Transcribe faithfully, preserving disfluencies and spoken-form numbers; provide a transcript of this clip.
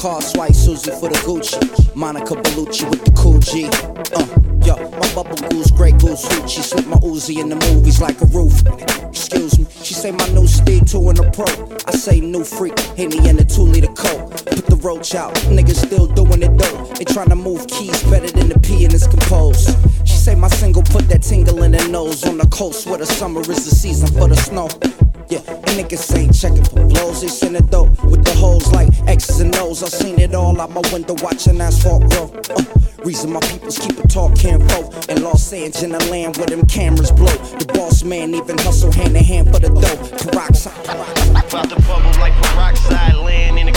car swipe, Susie for the Gucci. Monica Bellucci with the cool G. Uh, yo, my bubble goose, Grey Goose hoochie. Slip my Uzi in the movies like a roof. Excuse me, she say my new Steve two in a pro. I say new freak, Henny in a two liter coat. Put the roach out, niggas still doing it though. They tryna move keys better than the P and it's composed. She say my single put that tingle in her nose. On the coast where the summer is the season for the snow. Yeah, and niggas ain't checking for blows. They send it though with the hoes like X's and O's. I seen it all out my window watching asphalt grow. Uh, reason my peoples keep a talking folk. In Los Angeles, in the land where them cameras blow. The boss man even hustle hand in hand for the dough. Peroxide. About to bubble like peroxide, land in the